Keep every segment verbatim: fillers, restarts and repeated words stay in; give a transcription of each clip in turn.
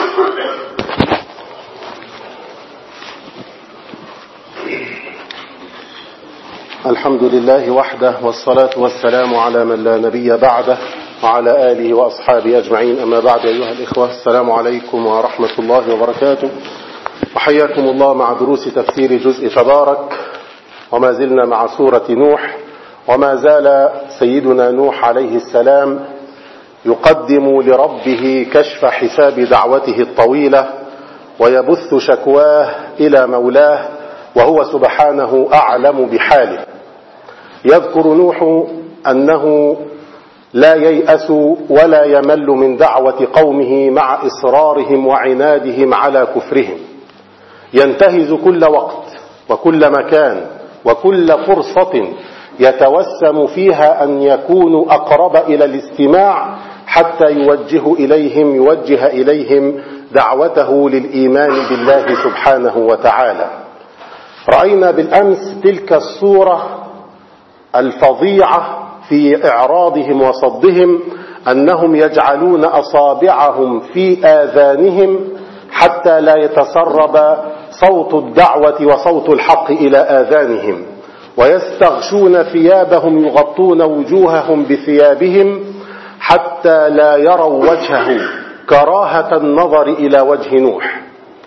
الحمد لله وحده، والصلاة والسلام على من لا نبي بعده وعلى آله وأصحابه أجمعين. أما بعد، أيها الإخوة، السلام عليكم ورحمة الله وبركاته، وحياكم الله مع دروس تفسير جزء تبارك. وما زلنا مع سورة نوح، وما زال سيدنا نوح عليه السلام يقدم لربه كشف حساب دعوته الطويلة، ويبث شكواه إلى مولاه، وهو سبحانه أعلم بحاله. يذكر نوح أنه لا ييأس ولا يمل من دعوة قومه مع إصرارهم وعنادهم على كفرهم، ينتهز كل وقت وكل مكان وكل فرصة يتوسم فيها أن يكونوا أقرب إلى الاستماع حتى يوجه إليهم يوجه إليهم دعوته للإيمان بالله سبحانه وتعالى. رأينا بالأمس تلك الصورة الفظيعة في إعراضهم وصدهم، أنهم يجعلون أصابعهم في آذانهم حتى لا يتسرب صوت الدعوة وصوت الحق إلى آذانهم، ويستغشون ثيابهم يغطون وجوههم بثيابهم حتى لا يروا وجهه كراهة النظر إلى وجه نوح.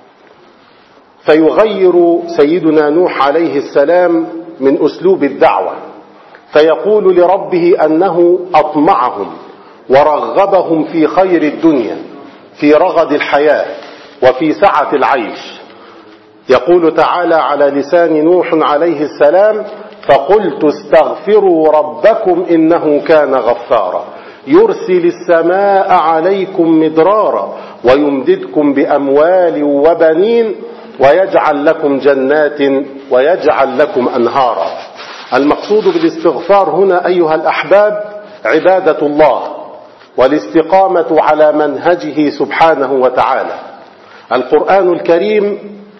فيغير سيدنا نوح عليه السلام من أسلوب الدعوة، فيقول لربه أنه أطمعهم ورغبهم في خير الدنيا، في رغد الحياة وفي سعة العيش. يقول تعالى على لسان نوح عليه السلام: فقلت استغفروا ربكم إنه كان غفارا يرسل السماء عليكم مدرارا ويمددكم بأموال وبنين ويجعل لكم جنات ويجعل لكم أنهارا. المقصود بالاستغفار هنا أيها الأحباب عبادة الله والاستقامة على منهجه سبحانه وتعالى. القرآن الكريم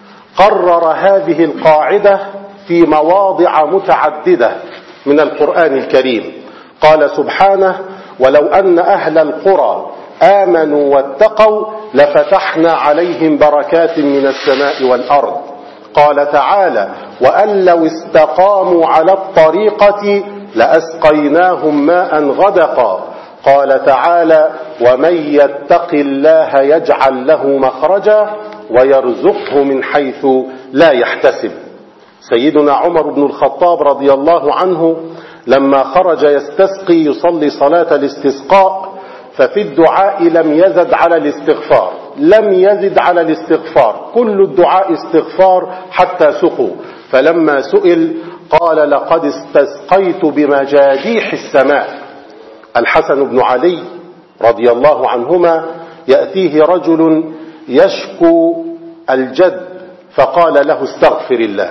قرر هذه القاعدة في مواضع متعددة من القرآن الكريم. قال سبحانه: ولو أن أهل القرى آمنوا واتقوا لفتحنا عليهم بركات من السماء والأرض. قال تعالى: وأن لو استقاموا على الطريقة لأسقيناهم ماء غدقا. قال تعالى: ومن يتق الله يجعل له مخرجا ويرزقه من حيث لا يحتسب. سيدنا عمر بن الخطاب رضي الله عنه لما خرج يستسقي يصلي صلاة الاستسقاء، ففي الدعاء لم يزد على الاستغفار، لم يزد على الاستغفار، كل الدعاء استغفار حتى سقوا. فلما سئل قال: لقد استسقيت بمجاديح السماء. الحسن بن علي رضي الله عنهما يأتيه رجل يشكو الجد فقال له: استغفر الله.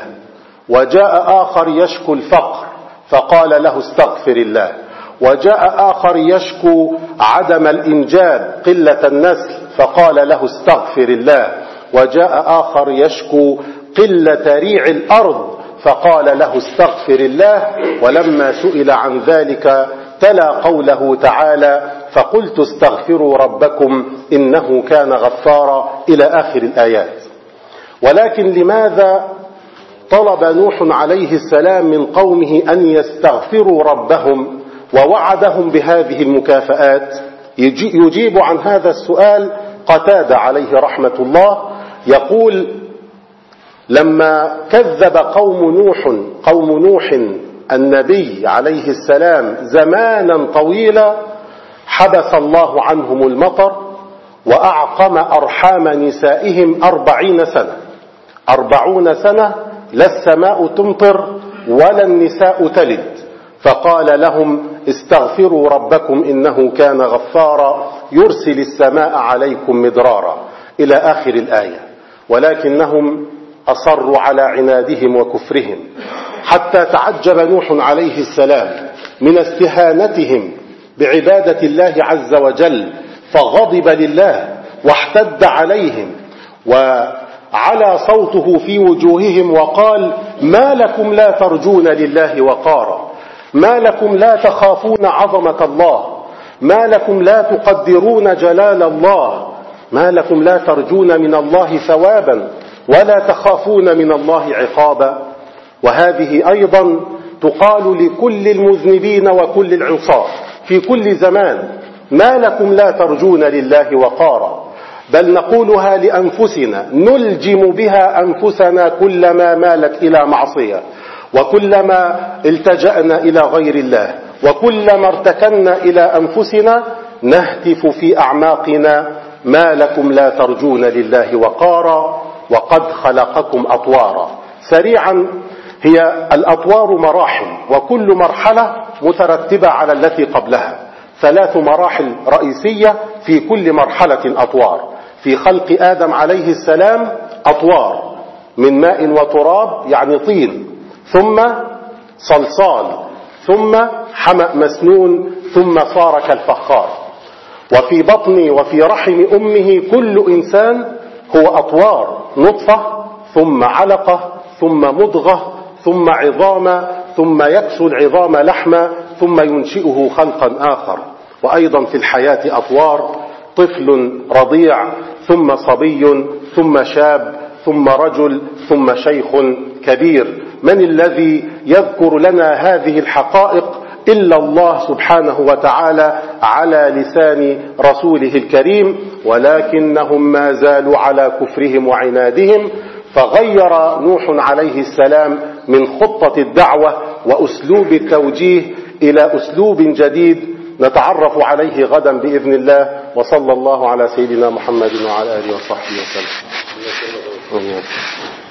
وجاء آخر يشكو الفقر فقال له: استغفر الله. وجاء آخر يشكو عدم الإنجاب قلة النسل فقال له: استغفر الله. وجاء آخر يشكو قلة ريع الأرض فقال له: استغفر الله. ولما سئل عن ذلك تلا قوله تعالى: فقلت استغفروا ربكم إنه كان غفارا، إلى آخر الآيات. ولكن لماذا طلب نوح عليه السلام من قومه أن يستغفروا ربهم ووعدهم بهذه المكافآت؟ يجيب عن هذا السؤال قتادة عليه رحمة الله، يقول: لما كذب قوم نوح قوم نوح النبي عليه السلام زمانا طويلا حبس الله عنهم المطر وأعقم أرحام نسائهم أربعين سنة أربعون سنة لا السماء تمطر ولا النساء تلد، فقال لهم: استغفروا ربكم إنه كان غفارا يرسل السماء عليكم مدرارا، إلى آخر الآية. ولكنهم أصروا على عنادهم وكفرهم، حتى تعجب نوح عليه السلام من استهانتهم بعبادة الله عز وجل، فغضب لله واحتد عليهم وعلى صوته في وجوههم وقال: ما لكم لا ترجون لله وقارا، ما لكم لا تخافون عظمة الله، ما لكم لا تقدرون جلال الله، ما لكم لا ترجون من الله ثوابا ولا تخافون من الله عقابا. وهذه أيضا تقال لكل المذنبين وكل العصاة في كل زمان، ما لكم لا ترجون لله وقارا. بل نقولها لأنفسنا نلجم بها أنفسنا كلما مالت إلى معصية، وكلما التجأنا إلى غير الله، وكلما ارتكنا إلى أنفسنا نهتف في أعماقنا ما لكم لا ترجون لله وقارا وقد خلقكم أطوارا. سريعا، هي الأطوار مراحل، وكل مرحلة مترتبة على التي قبلها، ثلاث مراحل رئيسية في كل مرحلة أطوار. في خلق آدم عليه السلام أطوار من ماء وتراب يعني طين، ثم صلصال، ثم حمأ مسنون، ثم صار كالفخار. وفي بطن وفي رحم أمه كل إنسان هو أطوار، نطفة ثم علقة ثم مضغة ثم عظام، ثم يكسو العظام لحما، ثم ينشئه خلقا آخر. وأيضا في الحياة أطوار، طفل رضيع، ثم صبي، ثم شاب، ثم رجل، ثم شيخ كبير. من الذي يذكر لنا هذه الحقائق إلا الله سبحانه وتعالى على لسان رسوله الكريم؟ ولكنهم ما زالوا على كفرهم وعنادهم، فغير نوح عليه السلام من خطة الدعوة وأسلوب التوجيه إلى أسلوب جديد نتعرف عليه غدا بإذن الله. وصلى الله على سيدنا محمد وعلى آله وصحبه وسلم.